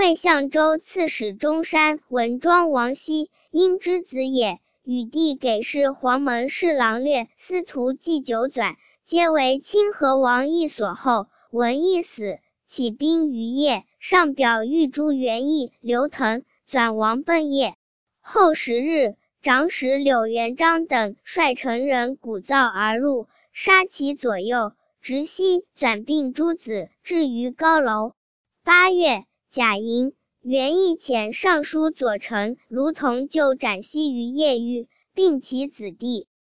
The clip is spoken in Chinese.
为相州刺史中山文庄王熙因之子也，与弟给事黄门侍郎略司徒祭酒转，皆为清河王义所后。文义死，起兵于邺，上表谕诸元义、刘腾，转王奔邺。后10日，长史柳元璋等率成人鼓噪而入，杀其左右，直西转并诸子，置于高楼。8月，甲寅，元义遣尚书左丞卢同就斩西于邺狱，并其子弟。